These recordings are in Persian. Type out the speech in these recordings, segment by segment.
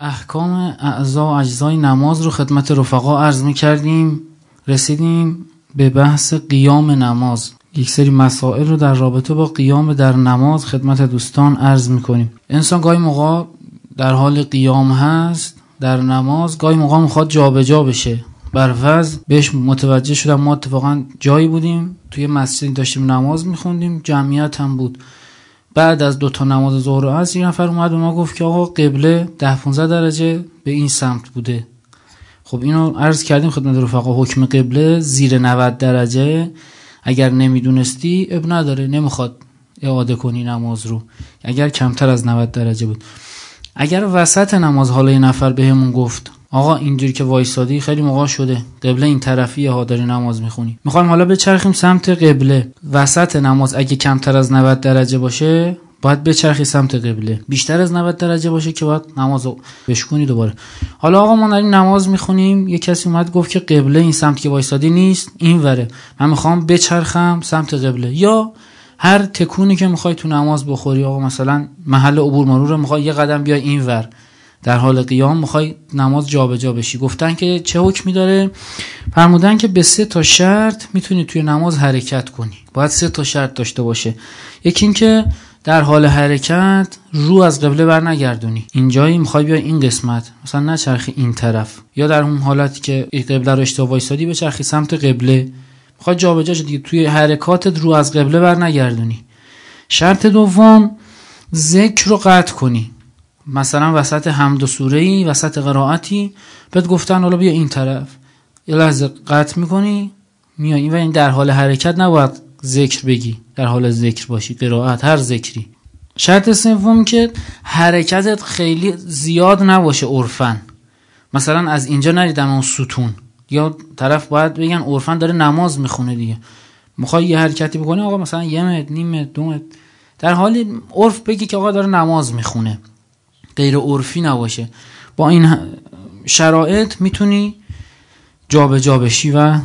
احکام اعضا و اجزای نماز رو خدمت رفقا عرض می‌کردیم. رسیدیم به بحث قیام نماز. یک سری مسائل رو در رابطه با قیام در نماز خدمت دوستان عرض می‌کنیم. انسان گاهی موقع در حال قیام هست در نماز، گاهی موقع میخواد جابجا بشه. برفرض بهش متوجه شدم، ما اتفاقا جایی بودیم توی مسجدی داشتیم نماز میخوندیم، جمعیت هم بود. بعد از 2 نماز ظهر و عصر یه نفر اومد به ما گفت که آقا قبله 10-15 درجه به این سمت بوده. خب اینو عرض کردیم خدمت رفقا، حکم قبله زیر 90 درجه اگر نمیدونستی اب نداره، نمیخواد اعاده کنی نماز رو اگر کمتر از 90 درجه بود. اگر وسط نماز حالا یه نفر بهمون گفت آقا اینجوری که وایسادی خیلی موقع شده قبله این طرفیه ها، داری نماز میخونی، میخوایم حالا بچرخیم سمت قبله، وسط نماز اگه کمتر از 90 درجه باشه باید بچرخی سمت قبله، بیشتر از 90 درجه باشه که باید نمازو بشکنی دوباره. حالا آقا ما داریم نماز میخونیم، یه کسی اومد گفت که قبله این سمت که وایسادی نیست، این وره، من میخوام بچرخم سمت قبله. یا هر تکونی که میخوای تو نماز بخوری، آقا مثلا محل عبور مرور رو میخوای یه قدم بیای اینور، در حال قیام میخوای نماز جابجا بشی، گفتن که چه حکمی داره؟ فرمودن که به 3 شرط میتونی توی نماز حرکت کنی. باید 3 شرط داشته باشه. یکی این که در حال حرکت رو از قبله بر نگردونی، اینجایی میخوای بیای این قسمت، مثلا نچرخی این طرف، یا در اون حالتی که قبله رو اشتباه وایسادی بچرخی سمت قبله، میخوای جابجا شدی توی حرکاتت رو از قبله بر نگردونی. شرط دوم ذکر رو قطع کنی. مثلا وسط حمد و سوره‌ای، وسط قرائتی بهت گفتن حالا بیا این طرف، یه لحظه قطع میکنی میای این و این در حال حرکت نباید ذکر بگی، در حال ذکر باشی، قرائت هر ذکری. شرط سوم که حرکتت خیلی زیاد نباشه عرفن، مثلا از اینجا نریدم اون ستون، یا طرف باید بگن عرفن داره نماز میخونه دیگه، میخوای یه حرکتی بکنی آقا مثلا 1 متر، نیم متر، 2 متر، در حال عرف بگی که آقا داره نماز میخونه، غیر عرفی نباشه. با این شرایط میتونی جابجا بشی و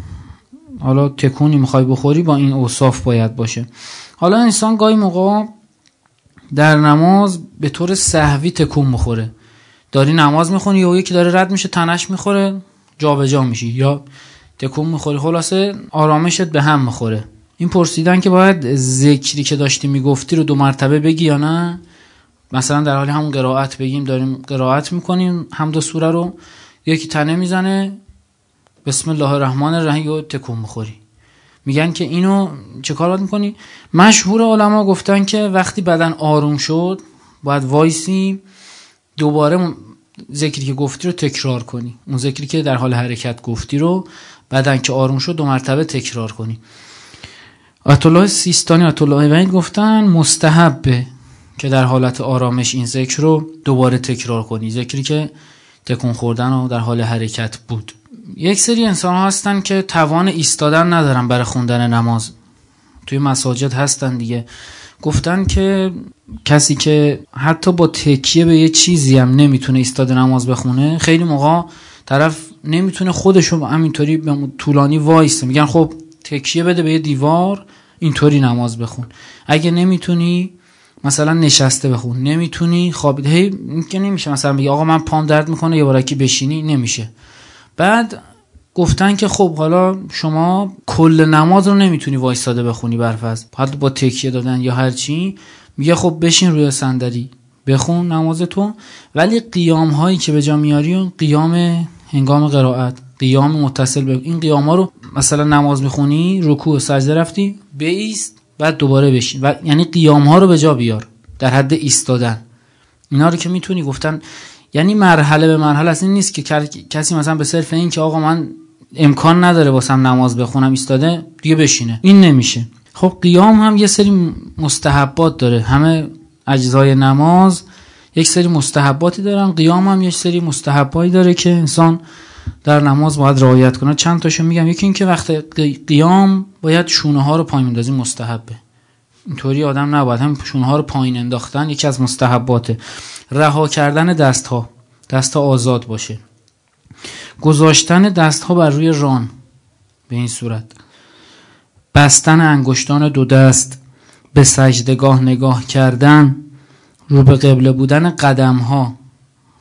حالا تکونی میخوای بخوری با این اوصاف باید باشه. حالا انسان گاهی موقع در نماز به طور سهوی تکون میخوره، داری نماز میخونی یا یکی داره رد میشه تنش میخوره جابجا میشی یا تکون میخوری، خلاصه آرامشت به هم میخوره. این پرسیدن که باید ذکری که داشتی میگفتی رو 2 مرتبه بگی یا نه، مثلا در حالی همون قرائت بگیم داریم قرائت میکنیم حمد و سوره رو، یکی تنه میزنه بسم الله الرحمن الرحیم و تکون میخوری، میگن که اینو چه کار باید میکنی؟ مشهور علما گفتن که وقتی بدن آروم شد باید وایسی دوباره ذکری که گفتی رو تکرار کنی، اون ذکری که در حال حرکت گفتی رو بدن که آروم شد 2 مرتبه تکرار کنی. آیت الله سیستانی آیت الله وحید گفتن مستحبه که در حالت آرامش این ذکر رو دوباره تکرار کنی، ذکری که تکون خوردن و در حال حرکت بود. یک سری انسان ها هستن که توان ایستادن ندارن برای خوندن نماز، توی مساجد هستن دیگه، گفتن که کسی که حتی با تکیه به یه چیزی هم نمیتونه ایستاده نماز بخونه، خیلی موقع طرف نمیتونه خودشو همینطوری به طولانی وایسه، میگن خب تکیه بده به یه دیوار اینطوری نماز بخون، اگه نمیتونی مثلا نشسته بخون، نمیتونی خوابیده، هی که نمیشه مثلا بگی آقا من پام درد میکنه یه بارکی بشینی، نمیشه. بعد گفتن که خب حالا شما کل نماز رو نمیتونی وایساده بخونی برفرض، حتی با تکیه دادن یا هر چی، میگه خب بشین روی صندلی بخون نمازتو، ولی قیام هایی که به جا میاری و قیام هنگام قرائت، قیام متصل به این قیام ها رو مثلا نماز میخونی رکوع و سجده رفتی بایست بعد دوباره بشین، و یعنی قیام ها رو به جا بیار در حد ایستادن، اینا رو که میتونی. گفتن یعنی مرحله به مرحله، اصلا نیست که کسی مثلا به صرف این که آقا من امکان نداره واسم نماز بخونم ایستاده دیگه بشینه، این نمیشه. خب قیام هم یه سری مستحبات داره، همه اجزای نماز یک سری مستحباتی دارن، قیام هم یک سری مستحبایی داره که انسان در نماز باید رعایت کنه. چند تاشو میگم. یکی این که وقت قیام باید شونه ها رو پایین بندازی، مستحبه، اینطوری آدم نباید، هم شونه ها رو پایین انداختن یکی از مستحباته. رها کردن دست ها آزاد باشه، گذاشتن دست ها بر روی ران به این صورت، بستن انگشتان 2 دست، به سجدگاه نگاه کردن، رو به قبله بودن قدم ها،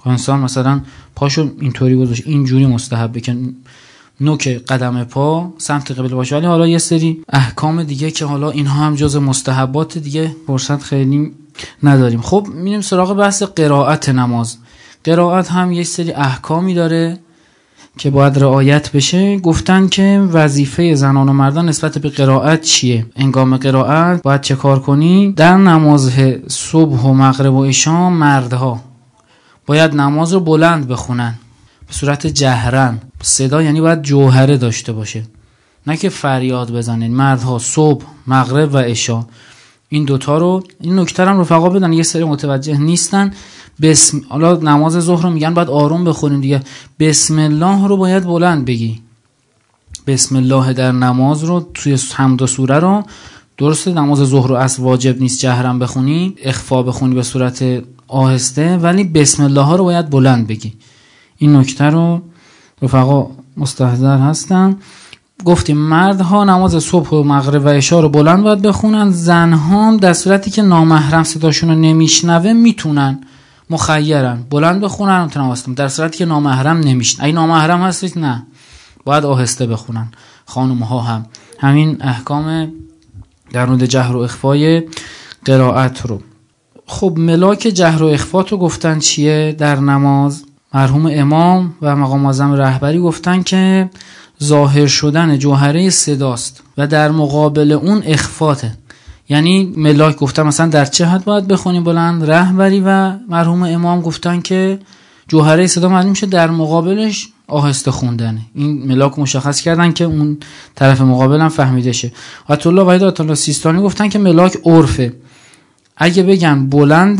انسان مثلا پاشو اینطوری گذاشت اینجوری مستحبه که نوک قدم پا سمت قبله باشه، ولی حالا یه سری احکام دیگه که حالا اینها هم جز مستحبات دیگه فرصت خیلی نداریم. خب میریم سراغ بحث قرائت نماز. قرائت هم یه سری احکامی داره که باید رعایت بشه. گفتن که وظیفه زنان و مردان نسبت به قرائت چیه؟ هنگام قرائت باید چه کار کنی؟ در نماز صبح و مغرب و عشا مردها باید نماز رو بلند بخونن به صورت جهرن. صدا یعنی باید جوهره داشته باشه، نه که فریاد بزنن. مردها صبح، مغرب و عشا این دوتا رو، این نکته هم رفقا بدن، یه سری متوجه نیستن. حالا نماز ظهر رو میگن باید آروم بخونیم دیگه. بسم الله رو باید بلند بگی. بسم الله در نماز رو توی حمد و سوره رو، درسته نماز ظهر و عصر واجب نیست جهرن بخونی، اخفا بخونی به صورت آهسته، ولی بسم الله رو باید بلند بگی. این نکته رو رفقا مستحضر هستن. گفتیم مردها نماز صبح و مغرب و عشا رو بلند باید بخونن. زنها هم در صورتی که نامحرم صداشون رو نمیشنوه میتونن مخیرن بلند بخونن، میتونن در صورتی که نامحرم نمیشنوه. اگه نامحرم هستید نه، باید آهسته بخونن. خانم‌ها هم همین احکام در مورد جهر و اخفای قرائت رو. خب ملاک جهر و اخفا رو گفتن چیه در نماز؟ مرحوم امام و مقام اعظم رهبری گفتن که ظاهر شدن جوهره صداست و در مقابل اون اخفاته. یعنی ملاک گفتن مثلا در چه حد باید بخونیم بلند؟ رهبری و مرحوم امام گفتن که جوهره صدا معلوم میشه در مقابلش آهسته خوندنه. این ملاک مشخص کردن که اون طرف مقابل هم فهمیده شه. آیت الله وحید آیت الله سیستانی گفتن که ملاک عرفه. اگه بگن بلند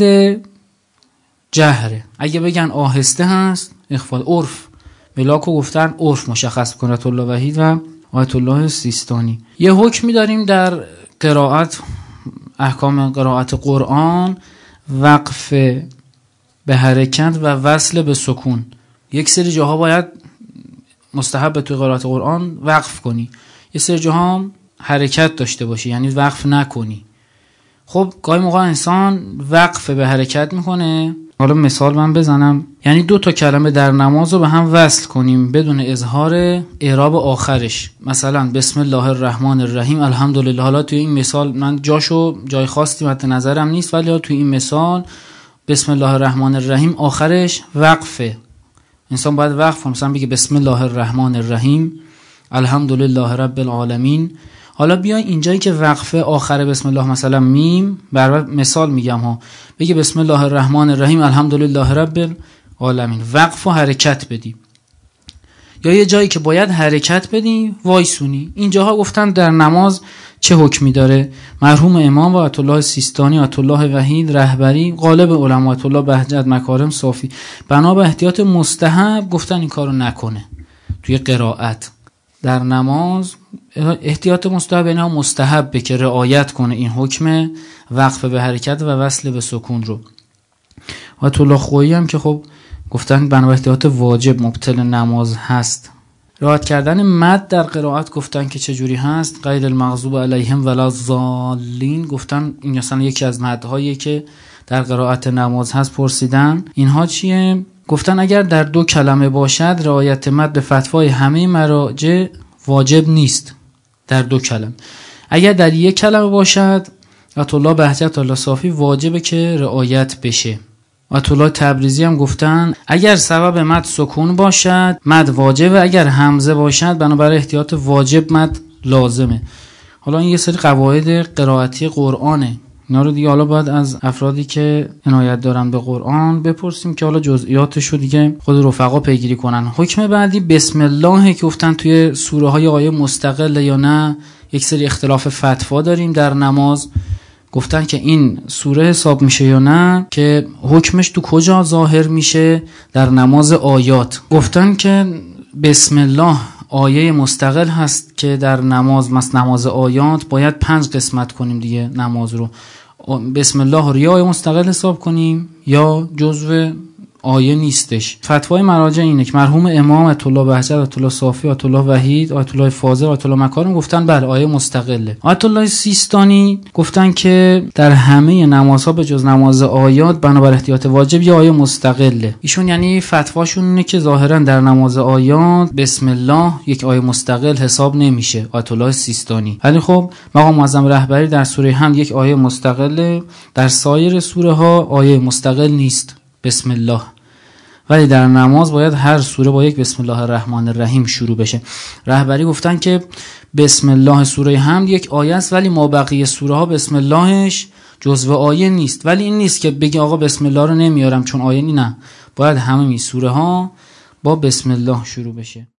جهره، اگه بگن آهسته هست اخفا. عرف ملاکو گفتن عرف مشخص کنه آیت الله وحید و آیت الله سیستانی. یه حکمی داریم در قرائت، احکام قرائت قرآن: وقف به حرکت و وصل به سکون. یک سری جاها باید مستحب توی قرائت قرآن وقف کنی، یه سری جاها هم حرکت داشته باشی یعنی وقف نکنی. خب گاهی موقع انسان وقف به حرکت میکنه. حالا مثال من بزنم، یعنی 2 کلمه در نماز رو به هم وصل کنیم بدون اظهار اعراب آخرش. مثلا بسم الله الرحمن الرحیم الحمدلله. حالا توی این مثال من جای خاصی مد نظرم نیست، ولی توی این مثال بسم الله الرحمن الرحیم آخرش وقفه. انسان باید وقف کنه، مثلا بگه بسم الله الرحمن الرحیم الحمدلله رب العالمین. حالا بیای اینجایی که وقفه آخر بسم الله مثلا میم، بر مثال میگم ها، بگی بسم الله الرحمن الرحیم الحمدلله رب العالمین، وقف و حرکت بدی. یا یه جایی که باید حرکت بدی وایسونی. اینجاها گفتن در نماز چه حکمی داره. مرحوم امام و آیت الله سیستانی، آیت الله وحید رهبری، غالب علما، آیت الله بهجت، مکارم صافی، بنا به احتیاط مستحب گفتن این کارو نکنه توی قرائت در نماز. احتیاط مستحب یعنی مستحبه که رعایت کنه این حکم وقف به حرکت و وصل به سکون رو. آیت الله خویی هم که خب گفتن بنا به احتیاط واجب مبطل نماز هست. رعایت کردن مد در قرائت گفتن که چجوری هست. غیر المغضوب علیهم ولا الضالین گفتن این مثلا یکی از مدهایی که در قرائت نماز هست. پرسیدن اینها چیه؟ گفتن اگر در 2 کلمه باشد رعایت مد به فتوای همه مراجع واجب نیست. در 2 کلمه. اگر در 1 کلمه باشد آیت الله بهجت الله صافی واجبه که رعایت بشه. آیت الله تبریزی هم گفتن اگر سبب مد سکون باشد مد واجبه، اگر همزه باشد بنابرای احتیاط واجب مد لازمه. حالا این یه سری قواعد قرائتی قرآنه، اینا رو دیگه حالا باید از افرادی که عنایت دارن به قرآن بپرسیم که حالا جزئیاتش رو دیگه خود رفقا پیگیری کنن. حکم بعدی بسم الله که گفتن توی سوره های آیه مستقل یا نه یک سری اختلاف فتوا داریم در نماز. گفتن که این سوره حساب میشه یا نه، که حکمش تو کجا ظاهر میشه در نماز آیات. گفتن که بسم الله آیه مستقل هست که در نماز آیات باید 5 قسمت کنیم دیگه نماز رو. بسم الله رو یا آیه مستقل حساب کنیم یا جزو آیه نیستش. فتوای مراجع اینه که مرحوم امام آیت الله بهجت، آیت الله صافی، آیت الله وحید، آیت الله فاضل، آیت الله مکارم گفتن بله آیه مستقله. آیت الله سیستانی گفتن که در همه نمازها به جز نماز آیات بنابر احتیاط واجب یه آیه مستقله. ایشون یعنی فتواشون اینه که ظاهرا در نماز آیات بسم الله یک آیه مستقل حساب نمیشه، آیت الله سیستانی. ولی خب مقام معظم رهبری در سوره حمد یک آیه مستقله، در سایر سوره ها آیه مستقل نیست بسم الله، ولی در نماز باید هر سوره با یک بسم الله الرحمن الرحیم شروع بشه. رهبری گفتن که بسم الله سوره حمد یک آیه است، ولی ما بقیه سوره ها بسم اللهش جزو آیه نیست. ولی این نیست که بگی آقا بسم الله رو نمیارم چون آیه نه، باید همه سوره ها با بسم الله شروع بشه.